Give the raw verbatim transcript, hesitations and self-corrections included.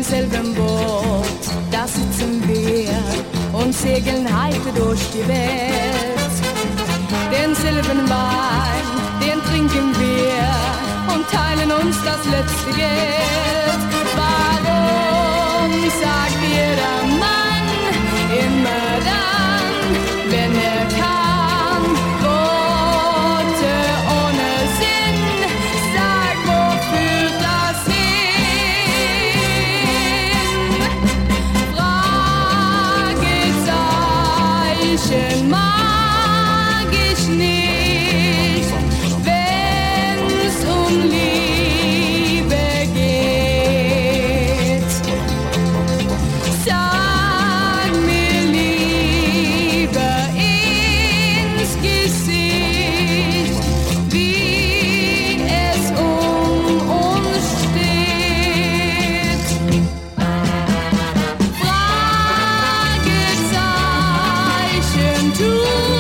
selben Boot, da sitzen wir und segeln heiter durch die Welt. Denselben Wein, den trinken wir und teilen uns das letzte Geld. Warum sagt jeder Mann immer dann, wenn er kann, Worte ohne Sinn? Sag, wo führt das hin? Fragezeichen mag ich nicht, wenn's um Liebe geht. Sag mir lieber ins Gesicht, wie es um uns steht. Fragezeichen tun